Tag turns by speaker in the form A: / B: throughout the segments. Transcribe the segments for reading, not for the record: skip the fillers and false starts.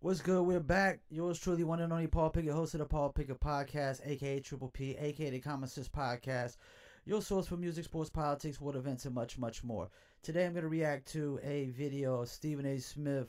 A: What's good? We're back. Yours truly, one and only Paul Pickett, host of the Paul Pickett Podcast, aka Triple P, aka the Common Sense Podcast. Your source for music, sports, politics, world events, and much, much more. Today, I'm going to react to a video of Stephen A. Smith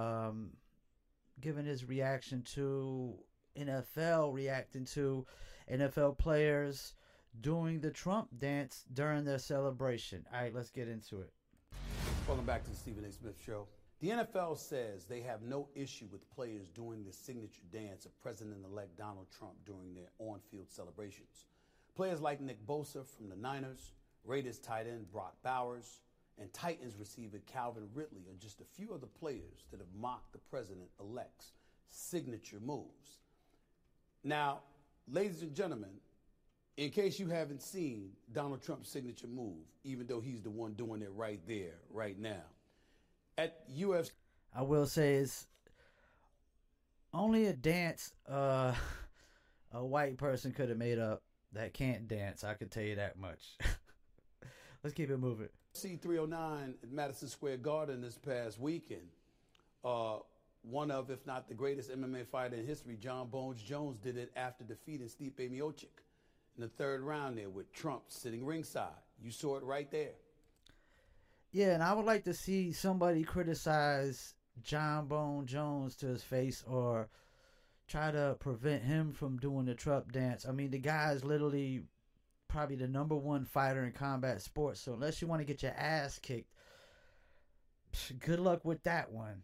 A: giving his reaction to NFL, reacting to NFL players doing the Trump dance during their celebration. All right, let's get into it.
B: Welcome back to the Stephen A. Smith Show. The NFL says they have no issue with players doing the signature dance of President-elect Donald Trump during their on-field celebrations. Players like Nick Bosa from the Niners, Raiders tight end Brock Bowers, and Titans receiver Calvin Ridley are just a few of the players that have mocked the President-elect's signature moves. Now, ladies and gentlemen, in case you haven't seen Donald Trump's signature move, even though he's the one doing it right there, right now, at UFC,
A: I will say it's only a dance a white person could have made up that can't dance. I can tell you that much. Let's keep it moving.
B: C309 at Madison Square Garden this past weekend, one of, if not the greatest MMA fighter in history, John Bones Jones, did it after defeating Stipe Miocic in the third round there with Trump sitting ringside. You saw it right there.
A: Yeah, and I would like to see somebody criticize John Bone Jones to his face or try to prevent him from doing the Trump dance. I mean, the guy is literally probably the number one fighter in combat sports. So unless you want to get your ass kicked, good luck with that one.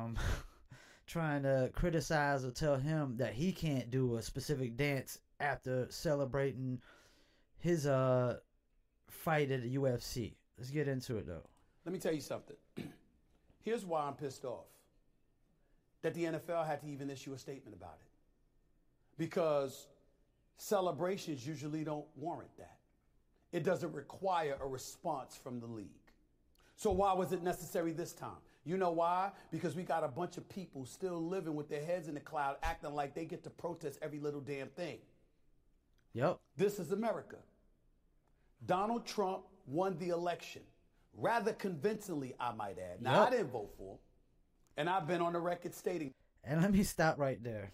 A: Trying to criticize or tell him that he can't do a specific dance after celebrating his fight at the UFC. Let's get into it, though.
B: Let me tell you something. Here's why I'm pissed off. That the NFL had to even issue a statement about it. Because celebrations usually don't warrant that. It doesn't require a response from the league. So why was it necessary this time? You know why? Because we got a bunch of people still living with their heads in the cloud, acting like they get to protest every little damn thing.
A: Yep.
B: This is America. Donald Trump won the election. Rather convincingly, I might add. Now, I didn't vote for him. And I've been on the record stating.
A: And let me stop right there.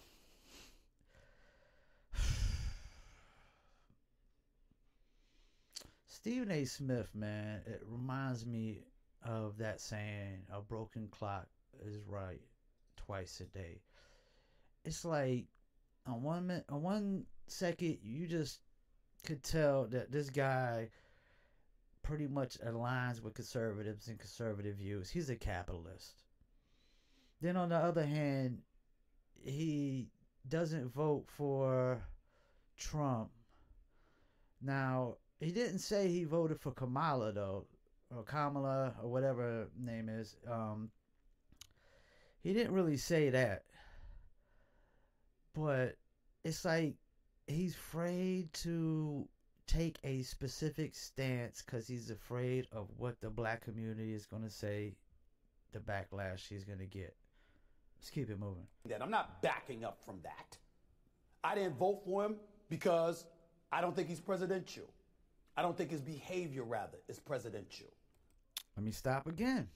A: Stephen A. Smith, man, it reminds me of that saying, a broken clock is right twice a day. It's like, on one second, you just could tell that this guy pretty much aligns with conservatives and conservative views. He's a capitalist. Then on the other hand, he doesn't vote for Trump. Now, he didn't say he voted for Kamala, though, or Kamala, or whatever her name is. He didn't really say that. But it's like he's afraid to take a specific stance because he's afraid of what the black community is going to say, the backlash he's going to get. Let's keep it moving.
B: I'm not backing up from that. I didn't vote for him because I don't think he's presidential. I don't think his behavior, rather, is presidential.
A: Let me stop again.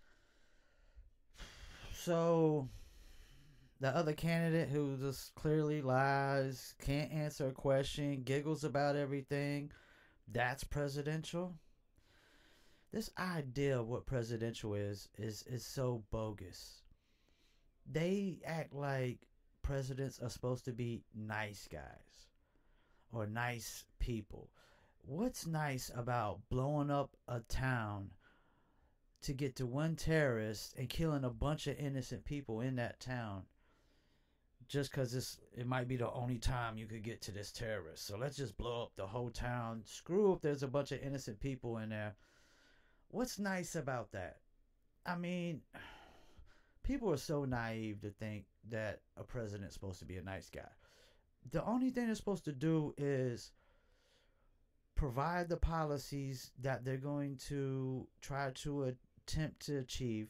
A: So, the other candidate who just clearly lies, can't answer a question, giggles about everything, that's presidential? This idea of what presidential is so bogus. They act like presidents are supposed to be nice guys or nice people. What's nice about blowing up a town to get to one terrorist and killing a bunch of innocent people in that town just because it might be the only time you could get to this terrorist? So let's just blow up the whole town. Screw if there's a bunch of innocent people in there. What's nice about that? I mean, people are so naive to think that a president's supposed to be a nice guy. The only thing they're supposed to do is provide the policies that they're going to try to attempt to achieve.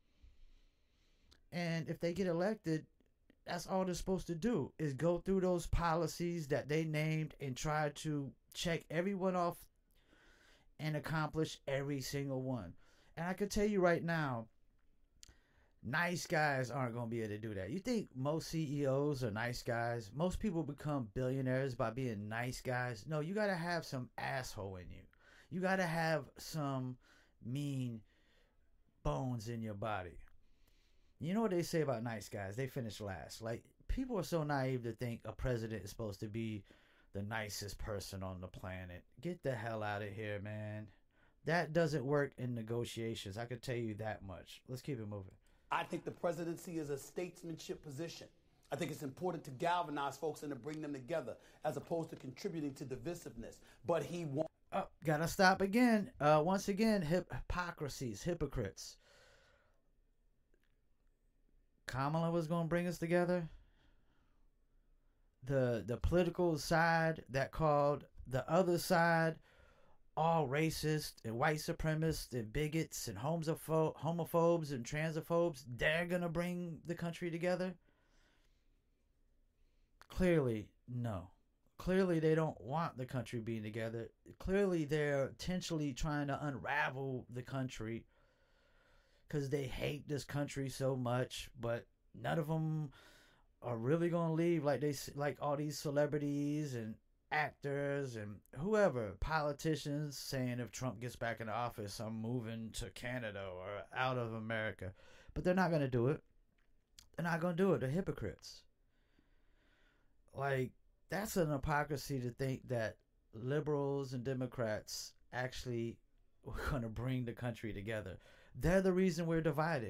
A: And if they get elected, that's all they're supposed to do, is go through those policies that they named and try to check everyone off and accomplish every single one. And I can tell you right now, Nice guys aren't going to be able to do that. You think most CEOs are nice guys? Most people become billionaires by being nice guys? No, you got to have some asshole in you. You got to have some mean bones in your body. You know what they say about nice guys? They finish last. Like, people are so naive to think a president is supposed to be the nicest person on the planet. Get the hell out of here, man. That doesn't work in negotiations. I can tell you that much. Let's keep it moving.
B: I think the presidency is a statesmanship position. I think it's important to galvanize folks and to bring them together as opposed to contributing to divisiveness. But he won't.
A: Oh, gotta stop again. Once again, hypocrisies, hypocrites. Kamala was gonna bring us together. The political side that called the other side all racist and white supremacists and bigots and homophobes and transophobes, they're gonna bring the country together? Clearly, no. Clearly, they don't want the country being together. Clearly, they're intentionally trying to unravel the country because they hate this country so much, but none of them are really going to leave like all these celebrities and actors and whoever, politicians saying if Trump gets back in office, I'm moving to Canada or out of America. But they're not going to do it. They're not going to do it. They're hypocrites. Like, that's an hypocrisy to think that liberals and Democrats actually were going to bring the country together. They're the reason we're divided.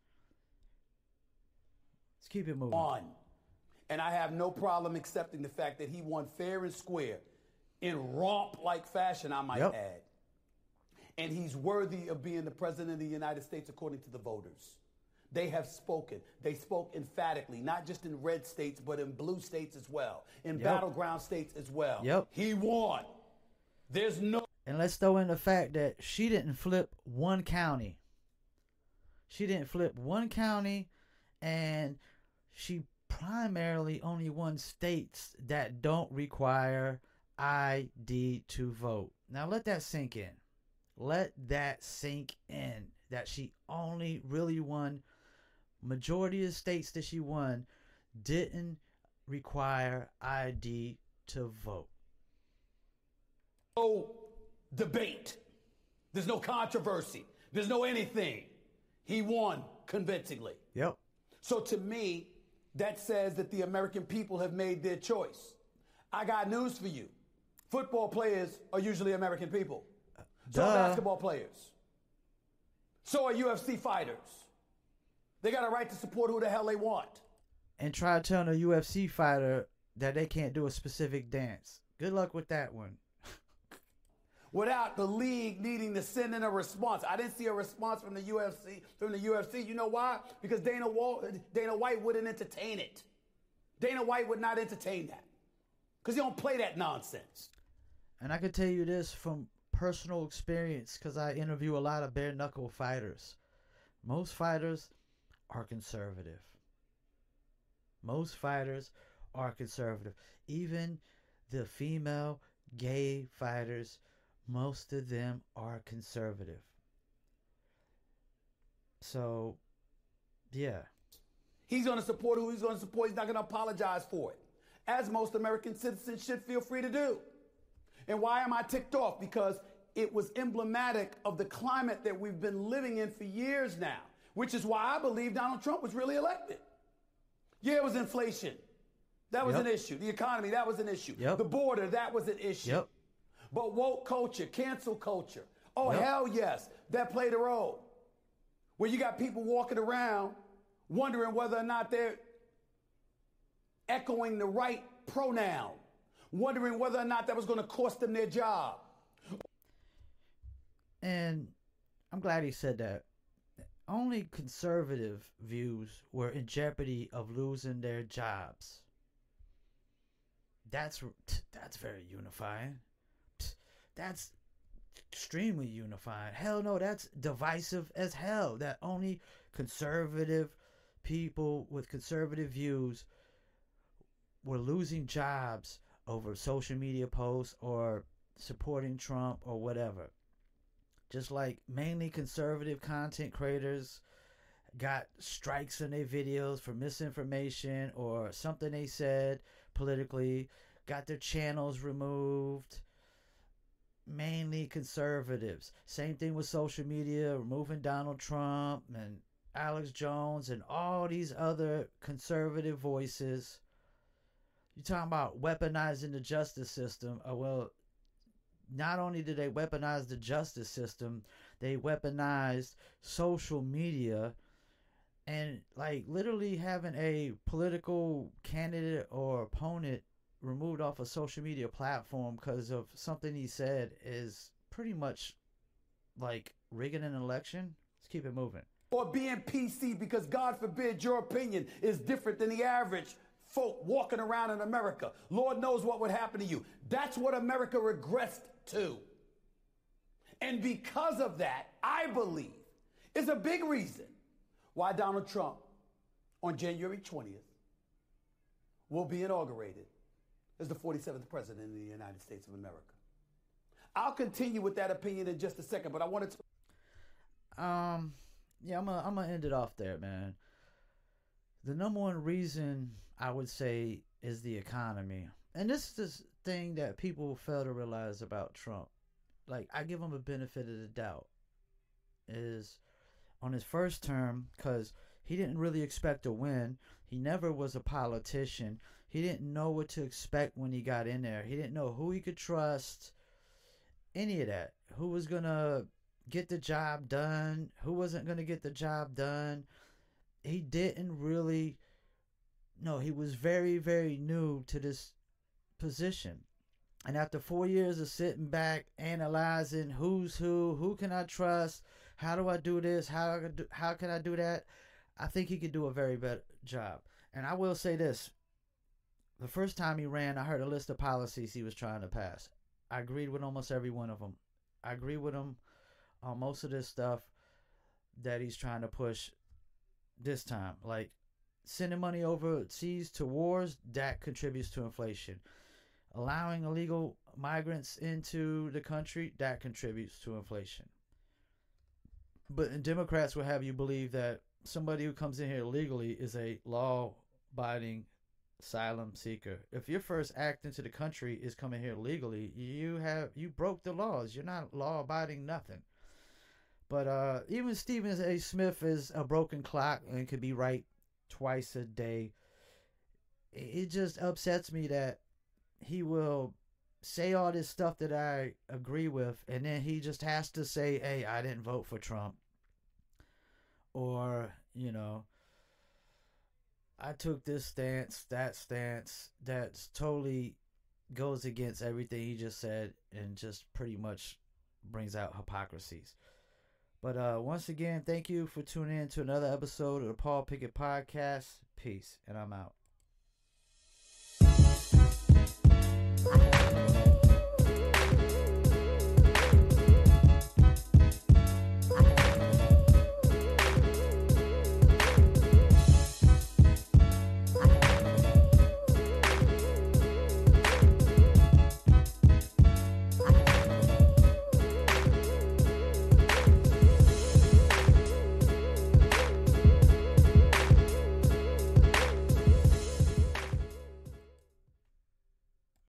A: Let's keep it moving.
B: And I have no problem accepting the fact that he won fair and square in romp-like fashion, I might add. And he's worthy of being the president of the United States according to the voters. They have spoken. They spoke emphatically, not just in red states, but in blue states as well, in battleground states as well. He won. There's no...
A: And let's throw in the fact that she didn't flip one county. She didn't flip one county, and she primarily only won states that don't require ID to vote. Now let that sink in. Let that sink in. That she only really won, majority of states that she won didn't require ID to vote.
B: No debate. There's no controversy. There's no anything. He won convincingly. So to me, that says that the American people have made their choice. I got news for you. Football players are usually American people. So are basketball players. So are UFC fighters. They got a right to support who the hell they want.
A: And try telling a UFC fighter that they can't do a specific dance. Good luck with that one.
B: Without the league needing to send in a response. I didn't see a response from the UFC. You know why? Because Dana White wouldn't entertain it. Dana White would not entertain that. Because he don't play that nonsense.
A: And I can tell you this from personal experience, because I interview a lot of bare knuckle fighters. Most fighters are conservative. Most fighters are conservative. Even the female gay fighters, most of them are conservative. So, yeah.
B: He's going to support who he's going to support. He's not going to apologize for it, as most American citizens should feel free to do. And why am I ticked off? Because it was emblematic of the climate that we've been living in for years now, which is why I believe Donald Trump was really elected. Yeah, it was inflation. That was an issue. The economy, that was an issue. The border, that was an issue. But woke culture, cancel culture, hell yes, that played a role. Where you got people walking around wondering whether or not they're echoing the right pronoun, wondering whether or not that was going to cost them their job.
A: And I'm glad he said that. Only conservative views were in jeopardy of losing their jobs. That's very unifying. That's extremely unifying. Hell no, that's divisive as hell. That only conservative people with conservative views were losing jobs over social media posts or supporting Trump or whatever. Just like mainly conservative content creators got strikes in their videos for misinformation or something they said politically, got their channels removed. Mainly conservatives. Same thing with social media, removing Donald Trump and Alex Jones and all these other conservative voices. You're talking about weaponizing the justice system. Well, not only did they weaponize the justice system, they weaponized social media, and like literally having a political candidate or opponent removed off a social media platform because of something he said is pretty much like rigging an election. Let's keep it moving.
B: Or being PC because, God forbid, your opinion is different than the average folk walking around in America. Lord knows what would happen to you. That's what America regressed to. And because of that, I believe, is a big reason why Donald Trump on January 20th will be inaugurated as the 47th president of the United States of America. I'll continue with that opinion in just a second, but I wanted to...
A: Yeah, I'm gonna end it off there, man. The number one reason I would say is the economy. And this is the thing that people fail to realize about Trump. Like, I give him a benefit of the doubt. Is on his first term, because he didn't really expect to win. He never was a politician. He didn't know what to expect when he got in there. He didn't know who he could trust, any of that. Who was going to get the job done, who wasn't going to get the job done. He didn't really know. He was very, very new to this position. And after 4 years of sitting back, analyzing who's who can I trust, how do I do this, how can I do that, I think he could do a very better job. And I will say this. The first time he ran, I heard a list of policies he was trying to pass. I agreed with almost every one of them. I agree with him on most of this stuff that he's trying to push this time. Like sending money overseas to wars, that contributes to inflation. Allowing illegal migrants into the country, that contributes to inflation. But Democrats will have you believe that somebody who comes in here illegally is a law-abiding asylum seeker. If your first act into the country is coming here legally, you broke the laws. You're not law-abiding nothing. But even Stephen A. Smith is a broken clock and could be right twice a day. It just upsets me that he will say all this stuff that I agree with, and then he just has to say, hey, I didn't vote for Trump. Or, I took this stance, that's totally goes against everything he just said and just pretty much brings out hypocrisies. But once again, thank you for tuning in to another episode of the Paul Pickett Podcast. Peace, and I'm out.